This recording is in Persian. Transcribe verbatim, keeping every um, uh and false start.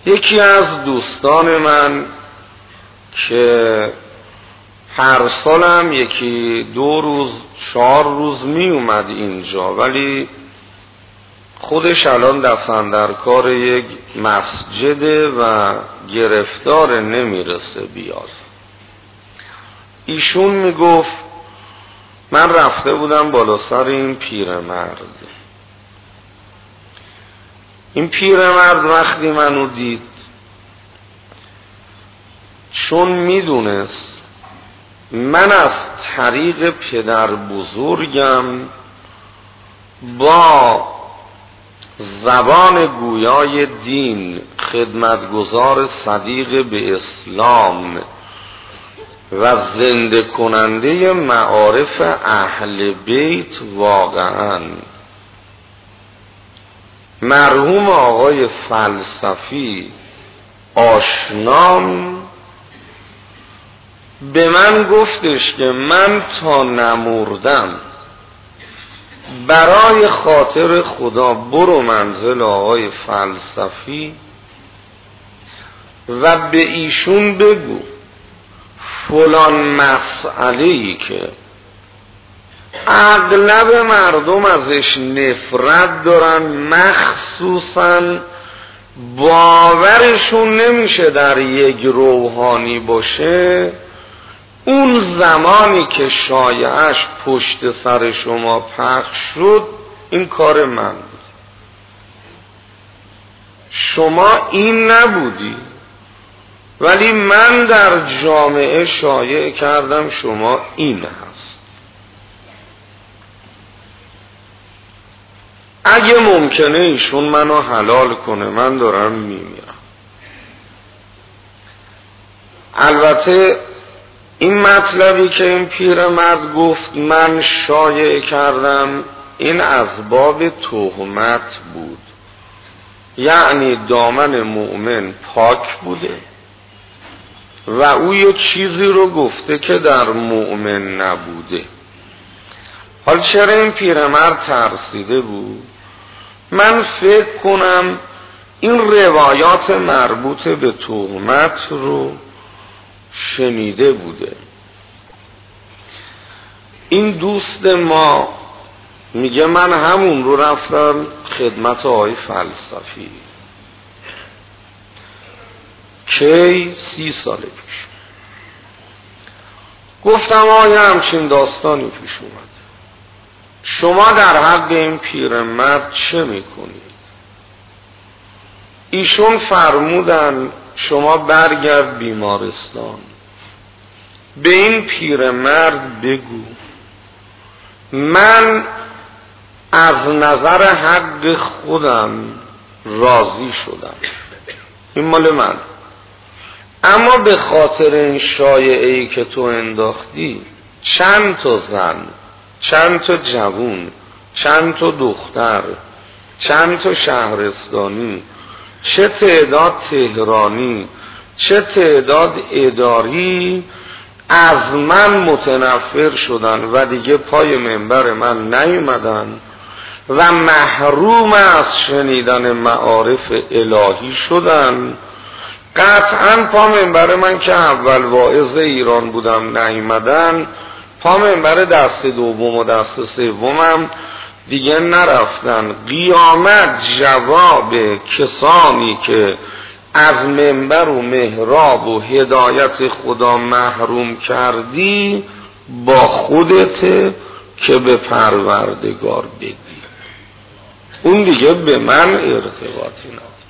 یکی از دوستان من که هر سالم یکی دو روز چهار روز می اومد اینجا، ولی خودش الان دست اندر کار یک مسجده و گرفتار نمیرسه بیاد. ایشون میگفت من رفته بودم بالا سر این پیرمرد. این پیرمرد وقتی منو دید، چون میدونست من از طریق پدر بزرگم با زبان گویای دین خدمتگزار صدیق به اسلام و زنده کننده معارف اهل بیت، واقعا مرحوم آقای فلسفی آشنام به من گفتش که من تا نمردم برای خاطر خدا برو منزل آقای فلسفی و به ایشون بگو فلان مسئله‌ای که اغلب مردم ازش نفرت دارن، مخصوصا باورشون نمیشه در یک روحانی باشه، اون زمانی که شایعش پشت سر شما پخش شد این کار من بود، شما این نبودی، ولی من در جامعه شایع کردم شما این هست. اگه ممکنه ایشون منو حلال کنه من دارم میمیرم. البته این مطلبی که این پیرمرد گفت من شایع کردم این از باب تهمت بود، یعنی دامن مؤمن پاک بوده و او یه چیزی رو گفته که در مؤمن نبوده. حال چرا این پیرمرد ترسیده بود؟ من فکر کنم این روایات مربوط به تهمت رو شنیده بوده. این دوست ما میگه من همون رو رفتم خدمت آقای فلسفی کی سی سال پیش، گفتم آیا همچین داستانی پیش اومد، شما در حق این پیرمرد چه میکنید؟ ایشون فرمودن شما برگرد بیمارستان، به این پیرمرد بگو من از نظر حق خودم راضی شدم، این مال من، اما به خاطر این شایعه‌ای که تو انداختی چند تا زن، چند تا جوون، چند تا دختر، چند تا شهرستانی، چه تعداد تهرانی، چه تعداد اداری از من متنفر شدن و دیگه پای منبر من نیومدن و محروم از شنیدن معارف الهی شدن. قطعا پا منبر من که اول واعظ ایران بودم نیومدن، پا منبر دست دوم و دست سومم دیگه نرفتن. قیامت جواب کسانی که از منبر و محراب و هدایت خدا محروم کردی با خودت که به پروردگار بگی، اون دیگه به من ارتباطی نداره.